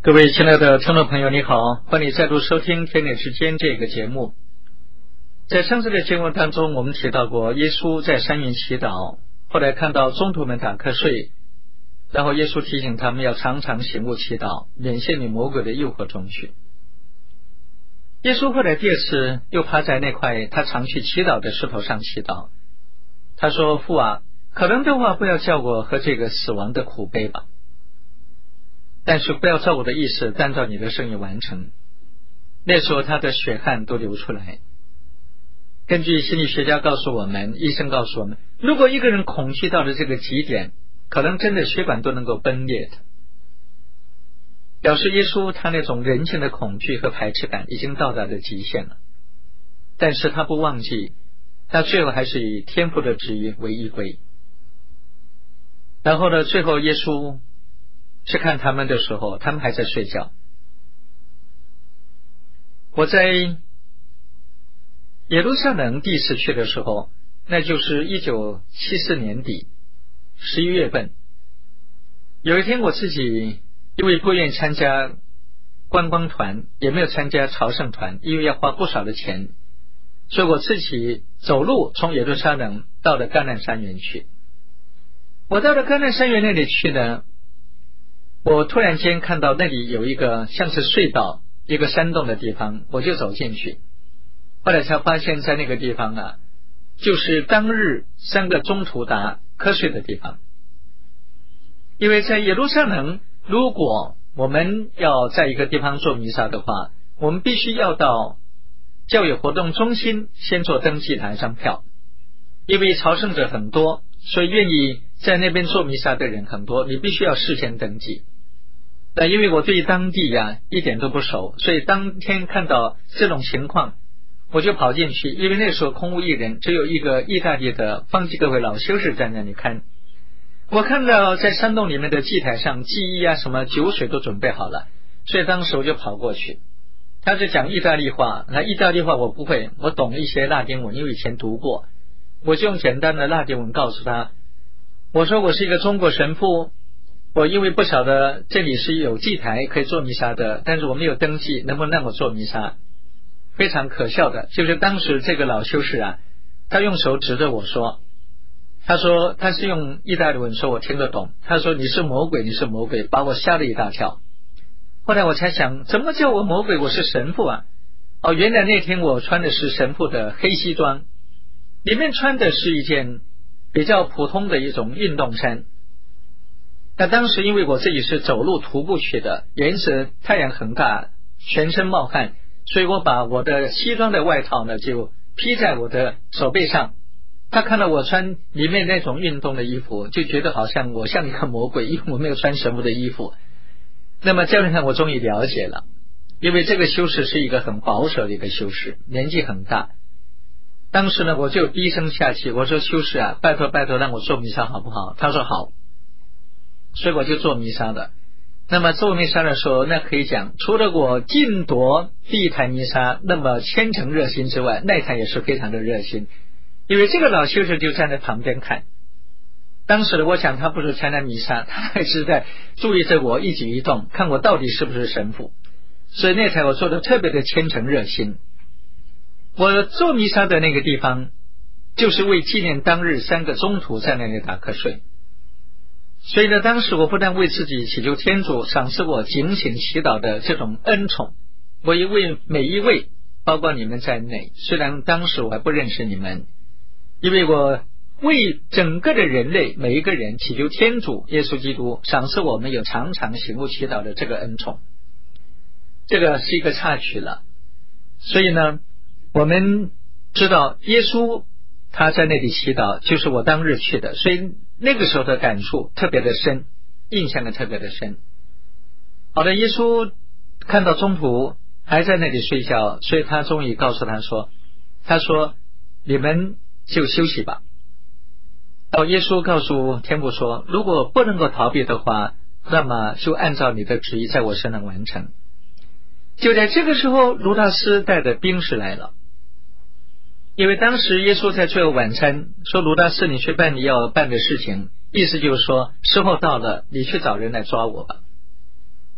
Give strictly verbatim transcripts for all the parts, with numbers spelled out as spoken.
各位亲爱的听众朋友，你好，欢迎再度收听天天之间这个节目。在上次的节目当中，我们提到过耶稣在山园祈祷，后来看到宗徒们打瞌睡，然后耶稣提醒他们要常常醒悟祈祷，免陷于魔鬼的诱惑中去。耶稣后来第二次又趴在那块他常去祈祷的石头上祈祷，他说：父啊，可能的话不要叫我喝这个死亡的苦杯吧，但是不要照我的意思，但照你的圣意完成。那时候他的血汗都流出来。根据心理学家告诉我们，医生告诉我们，如果一个人恐惧到了这个极点，可能真的血管都能够崩裂的，表示耶稣他那种人性的恐惧和排斥感已经到达了极限了。但是他不忘记，他最后还是以天父的旨意为依归。然后呢，最后耶稣去看他们的时候，他们还在睡觉。我在耶路撒冷第一次去的时候，那就是一九七四年底十一月份。有一天我自己因为不愿意参加观光团，也没有参加朝圣团，因为要花不少的钱，所以我自己走路从耶路撒冷到了橄榄山园去。我到了橄榄山园那里去呢，我突然间看到那里有一个像是隧道，一个山洞的地方，我就走进去。后来才发现在那个地方啊，就是当日三个宗徒打瞌睡的地方。因为在耶路撒冷，如果我们要在一个地方做弥撒的话，我们必须要到教育活动中心先做登记，拿一张票。因为朝圣者很多，所以愿意在那边做弥撒的人很多，你必须要事先登记。那因为我对当地呀、啊、一点都不熟，所以当天看到这种情况，我就跑进去。因为那时候空无一人，只有一个意大利的方济各会老修士在那里看。我看到在山洞里面的祭台上祭衣啊，什么酒水都准备好了，所以当时我就跑过去。他就讲意大利话，那意大利话我不会，我懂一些拉丁文，因为以前读过。我就用简单的拉丁文告诉他，我说我是一个中国神父，我因为不晓得这里是有祭台可以做弥撒的，但是我没有登记，能不能让我做弥撒？非常可笑的就是当时这个老修士啊，他用手指着我说，他说他是用意大利文说，我听得懂。他说你是魔鬼，你是魔鬼，把我吓了一大跳。后来我才想，怎么叫我魔鬼？我是神父啊！哦，原来那天我穿的是神父的黑西装，里面穿的是一件比较普通的一种运动衫。那当时因为我自己是走路徒步去的，也是太阳很大，全身冒汗，所以我把我的西装的外套呢就披在我的手背上。他看到我穿里面那种运动的衣服，就觉得好像我像一个魔鬼，因为我没有穿神父的衣服。那么这样看我终于了解了，因为这个修士是一个很保守的一个修士，年纪很大。当时呢我就低声下气，我说修士啊，拜托拜托让我做弥撒好不好？他说好。所以我就做弥撒的。那么做弥撒的时候，那可以讲除了我尽夺第一台弥撒那么虔诚热心之外，那台也是非常的热心。因为这个老修士就站在旁边看，当时的我想他不是参加弥撒，他还是在注意着我一举一动，看我到底是不是神父。所以那台我做的特别的虔诚热心。我做弥撒的那个地方就是为纪念当日三个宗徒在那里打瞌睡。所以呢，当时我不但为自己祈求天主赏赐我警醒祈祷的这种恩宠，我也为每一位包括你们在内，虽然当时我还不认识你们，因为我为整个的人类每一个人祈求天主耶稣基督赏赐我们有常常醒悟祈祷的这个恩宠。这个是一个插曲了。所以呢，我们知道耶稣他在那里祈祷，就是我当日去的，所以那个时候的感触特别的深，印象的特别的深。好的，耶稣看到宗徒还在那里睡觉，所以他终于告诉他说，他说你们就休息吧。到耶稣告诉天父说，如果不能够逃避的话，那么就按照你的旨意在我身上完成。就在这个时候，卢大斯带着兵士来了。因为当时耶稣在最后晚餐说，卢大斯你去办你要办的事情，意思就是说时候到了，你去找人来抓我吧。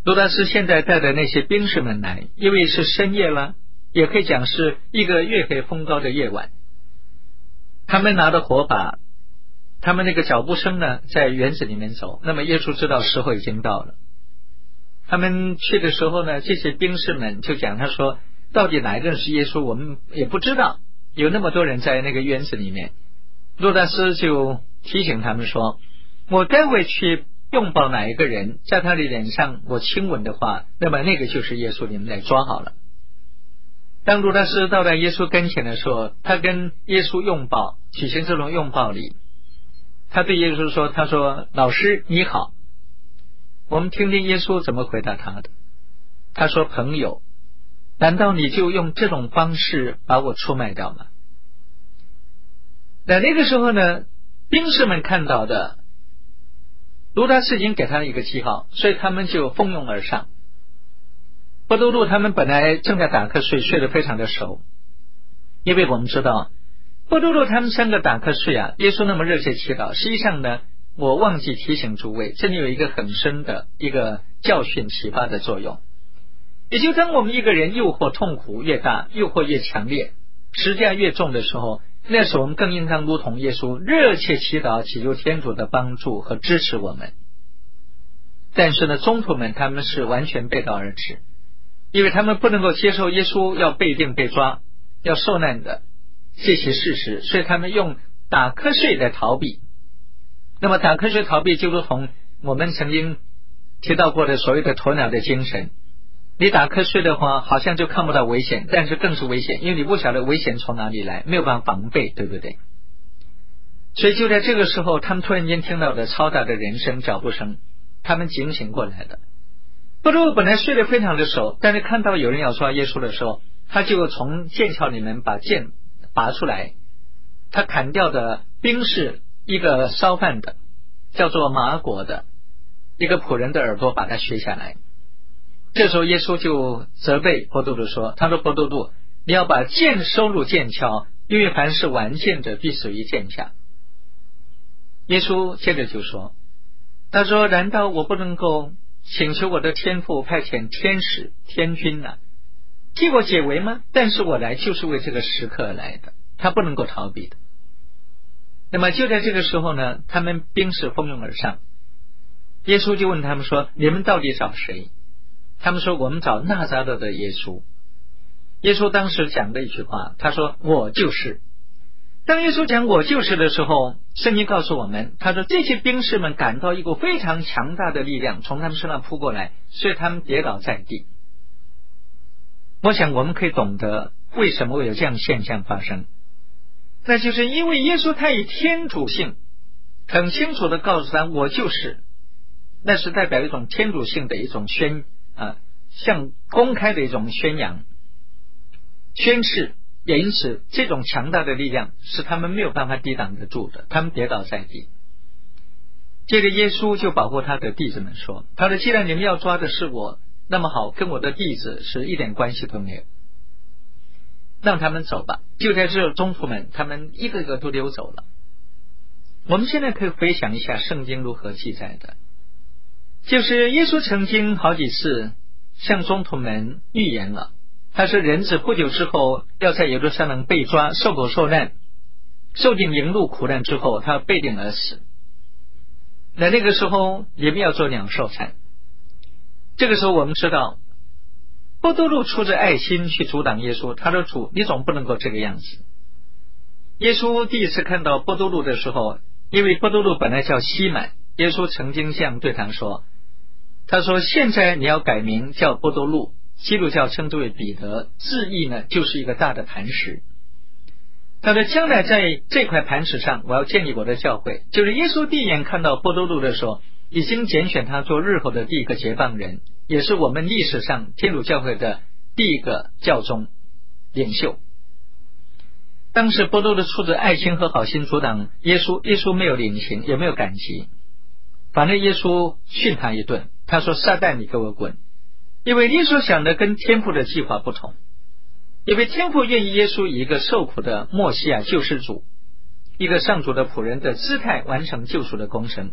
罗大斯现在带的那些兵士们来，因为是深夜了，也可以讲是一个月黑风高的夜晚，他们拿着火把，他们那个脚步声呢在园子里面走，那么耶稣知道时候已经到了。他们去的时候呢，这些兵士们就讲，他说到底哪一个是耶稣我们也不知道，有那么多人在那个园子里面。罗大斯就提醒他们说，我待会去拥抱哪一个人，在他的脸上我亲吻的话，那么那个就是耶稣，你们来抓好了。当罗大斯到达耶稣跟前的时候，他跟耶稣拥抱，举行这种拥抱礼。他对耶稣说，他说老师你好。我们听听耶稣怎么回答他的。他说朋友，难道你就用这种方式把我出卖掉吗？那那个时候呢，兵士们看到的罗大斯已经给他一个记号，所以他们就蜂拥而上。伯多禄他们本来正在打瞌睡，睡得非常的熟，因为我们知道伯多禄他们三个打瞌睡啊，耶稣那么热切祈祷。实际上呢，我忘记提醒诸位，这里有一个很深的一个教训启发的作用。也就当我们一个人诱惑痛苦越大，诱惑越强烈，实价越重的时候，那时候我们更应当如同耶稣热切祈祷，祈求天主的帮助和支持我们。但是呢，宗徒们他们是完全背道而驰，因为他们不能够接受耶稣要被定被抓要受难的这些事实，所以他们用打瞌睡来逃避。那么打瞌睡逃避就如同我们曾经提到过的所谓的鸵鸟的精神，你打瞌睡的话好像就看不到危险，但是更是危险，因为你不晓得危险从哪里来，没有办法防备，对不对？所以就在这个时候，他们突然间听到的嘈杂的人声脚步声，他们警醒过来了。伯多禄本来睡得非常的熟，但是看到有人要抓耶稣的时候，他就从剑鞘里面把剑拔出来，他砍掉的兵士一个烧饭的叫做马果的一个仆人的耳朵把它削下来。这时候耶稣就责备伯多禄说，他说伯多禄，你要把剑收入剑鞘，因为凡是玩剑者必死于剑下。耶稣接着就说，他说难道我不能够请求我的天父派遣天使天军啊，替我解围吗？但是我来就是为这个时刻而来的，他不能够逃避的。那么就在这个时候呢，他们兵士蜂拥而上，耶稣就问他们说，你们到底找谁？他们说，我们找纳匝勒的耶稣。耶稣当时讲了一句话，他说我就是。当耶稣讲我就是的时候，圣经告诉我们，他说这些兵士们感到一股非常强大的力量从他们身上扑过来，所以他们跌倒在地。我想我们可以懂得为什么会有这样现象发生，那就是因为耶稣他以天主性很清楚的告诉他我就是，那是代表一种天主性的一种宣啊，像公开的一种宣扬宣誓，也因此这种强大的力量是他们没有办法抵挡得住的，他们跌倒在地。接着耶稣就保护他的弟子们说，他说既然你们要抓的是我，那么好，跟我的弟子是一点关系都没有，让他们走吧。就在这宗徒们他们一个个都溜走了。我们现在可以回想一下圣经如何记载的，就是耶稣曾经好几次向宗徒们预言了，他是人子不久之后要在耶路撒冷被抓，受苦受难，受尽凌辱苦难之后，他被钉而死。那那个时候你们要做鸟兽散。这个时候我们知道伯多禄出着爱心去阻挡耶稣，他说主你总不能够这个样子。耶稣第一次看到伯多禄的时候，因为伯多禄本来叫西满，耶稣曾经这样对他说，他说现在你要改名叫伯多禄，基督教称之为彼得，字义呢就是一个大的磐石。他说将来在这块磐石上我要建立我的教会，就是耶稣第一眼看到伯多禄的时候，已经拣选他做日后的第一个结帮人，也是我们历史上天主教会的第一个教宗领袖。当时伯多禄出着爱心和好心阻挡耶稣，耶稣没有领情也没有感激，反正耶稣训他一顿，他说撒旦你给我滚。因为耶稣想的跟天父的计划不同，因为天父愿意耶稣以一个受苦的默西亚救世主，一个上主的仆人的姿态完成救赎的工程，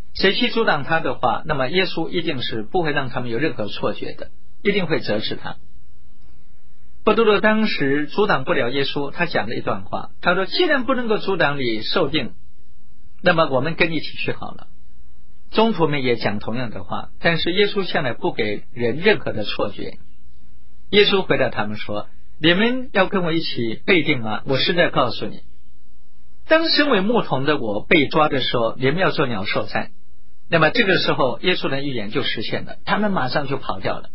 谁去阻挡他的话，那么耶稣一定是不会让他们有任何错觉的，一定会责斥他。伯多禄当时阻挡不了耶稣，他讲了一段话，他说既然不能够阻挡你受定，那么我们跟你一起去好了。宗徒们也讲同样的话，但是耶稣向来不给人任何的错觉。耶稣回答他们说，你们要跟我一起被定吗？我实在告诉你，当身为牧童的我被抓的时候，你们要做鸟兽散。那么这个时候耶稣的预言就实现了，他们马上就跑掉了。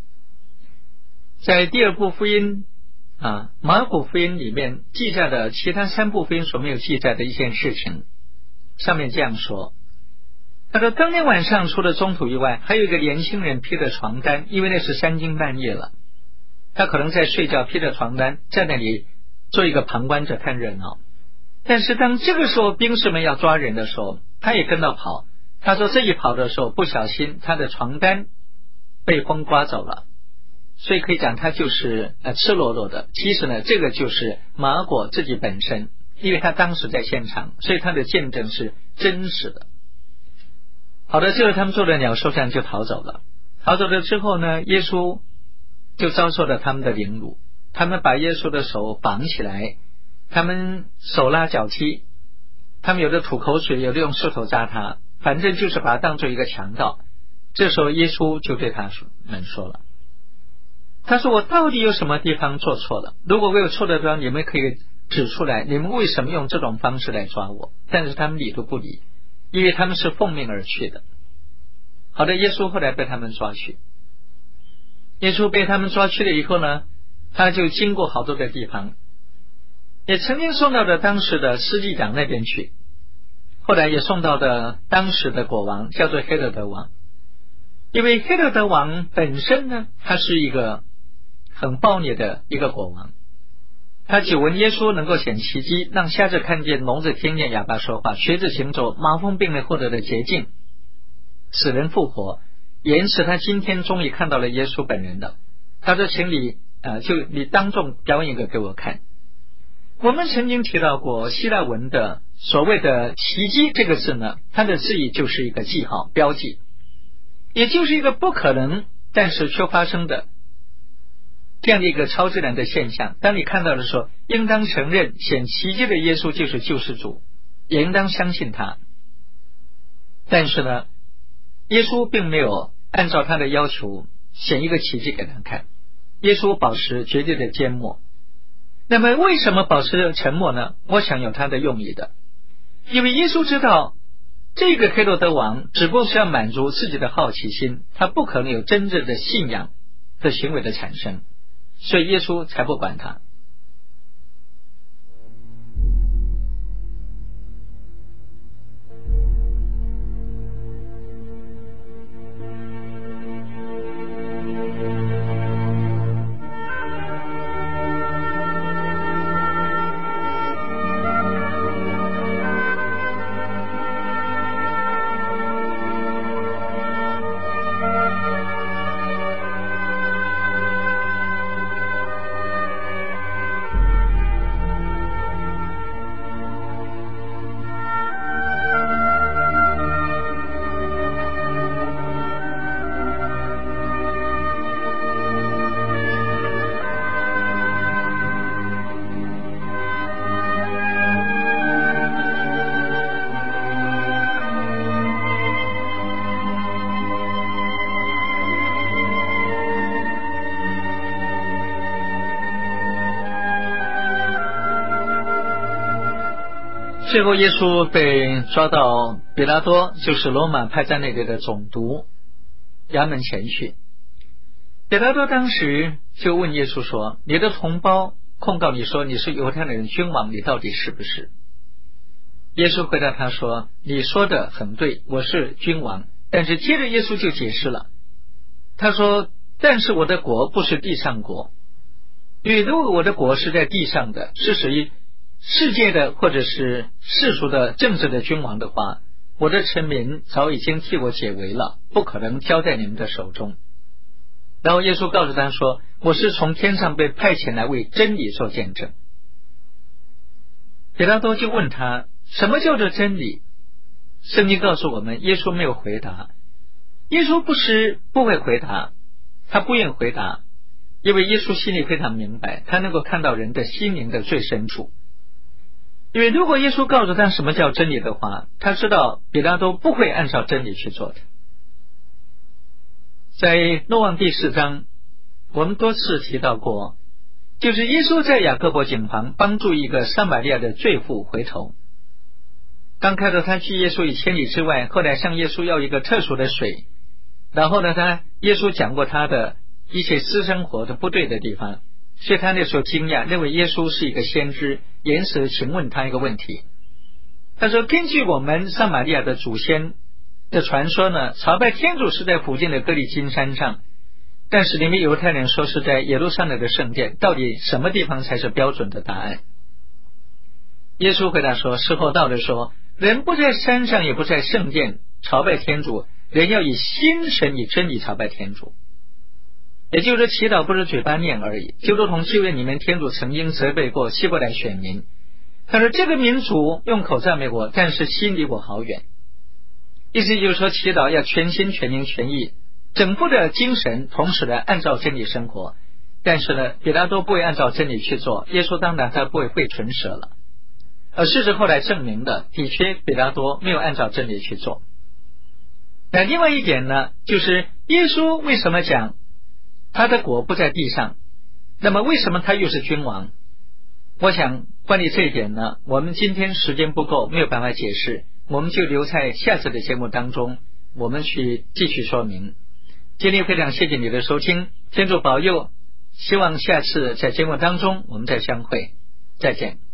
在第二部福音啊，马可福音里面记载的其他三部福音所没有记载的一件事情，上面这样说，他说当天晚上除了宗徒以外，还有一个年轻人披着床单，因为那是三更半夜了，他可能在睡觉，披着床单在那里做一个旁观者看热闹。但是当这个时候兵士们要抓人的时候，他也跟到跑。他说这一跑的时候不小心他的床单被风刮走了，所以可以讲他就是呃赤裸裸的。其实呢，这个就是马可自己本身，因为他当时在现场，所以他的见证是真实的。好的，最后他们做了鸟兽散就逃走了。逃走了之后呢，耶稣就遭受了他们的凌辱，他们把耶稣的手绑起来，他们手拉脚踢，他们有的吐口水，有的用石头扎他，反正就是把他当作一个强盗。这时候耶稣就对他们说了，他说我到底有什么地方做错了？如果我有错的地方，你们可以指出来，你们为什么用这种方式来抓我？但是他们理都不理，因为他们是奉命而去的。好的，耶稣后来被他们抓去，耶稣被他们抓去了以后呢，他就经过好多的地方，也曾经送到了当时的司祭长那边去，后来也送到了当时的国王，叫做黑落德王。因为黑落德王本身呢，他是一个很暴虐的一个国王，他久闻耶稣能够显奇迹，让瞎子看见，聋子听见，哑巴说话，瘸子行走，麻风病人获得了洁净，死人复活，也因此他今天终于看到了耶稣本人了。他说请你呃，就你当众表演一个给我看。我们曾经提到过希腊文的所谓的奇迹这个字呢，它的字义就是一个记号标记，也就是一个不可能但是却发生的这样的一个超自然的现象。当你看到的时候，应当承认显奇迹的耶稣就是救世主，也应当相信他。但是呢，耶稣并没有按照他的要求显一个奇迹给他看，耶稣保持绝对的缄默。那么为什么保持沉默呢？我想有他的用意的，因为耶稣知道这个黑落德王只不过是要满足自己的好奇心，他不可能有真正的信仰的行为的产生，所以耶稣才不管他。最后耶稣被抓到比拉多，就是罗马派在那里的总督衙门前去。比拉多当时就问耶稣说，你的同胞控告你说你是犹太人君王，你到底是不是？耶稣回答他说，你说的很对，我是君王。但是接着耶稣就解释了，他说，但是我的国不是地上国，因为如果我的国是在地上的，是属于世界的或者是世俗的政治的君王的话，我的臣民早已经替我解围了，不可能交在你们的手中。然后耶稣告诉他说，我是从天上被派遣来为真理做见证。比拉多就问他，什么叫做真理？ 圣经告诉我们，耶稣没有回答。耶稣不是不会回答，他不愿回答，因为耶稣心里非常明白，他能够看到人的心灵的最深处。因为如果耶稣告诉他什么叫真理的话，他知道彼拉多不会按照真理去做的。在若望第四章，我们多次提到过，就是耶稣在雅各伯井旁帮助一个撒玛利亚的罪妇回头。刚开始他拒耶稣以千里之外，后来向耶稣要一个特殊的水，然后呢，他耶稣讲过他的一些私生活的不对的地方，所以他那时候惊讶，认为耶稣是一个先知，因此请问他一个问题。他说，根据我们撒玛利亚的祖先的传说呢，朝拜天主是在附近的各利金山上，但是你们犹太人说是在耶路撒冷的圣殿，到底什么地方才是标准的答案？耶稣回答说，时候到了说，人不在山上也不在圣殿朝拜天主，人要以心神以真理朝拜天主。也就是祈祷不是嘴巴念而已，就如同旧约里面天主曾经责备过希伯来选民，他说这个民族用口赞美我，但是心离我好远。意思就是说，祈祷要全心全灵全意，整副的精神，同时的按照真理生活。但是呢，彼拉多不会按照真理去做，耶稣当然他不会会唇舌了。而事实后来证明的，的确彼拉多没有按照真理去做。那另外一点呢，就是耶稣为什么讲他的国不在地上，那么为什么他又是君王？我想关于这一点呢，我们今天时间不够，没有办法解释，我们就留在下次的节目当中，我们去继续说明。今天非常谢谢你的收听，天主保佑，希望下次在节目当中我们再相会，再见。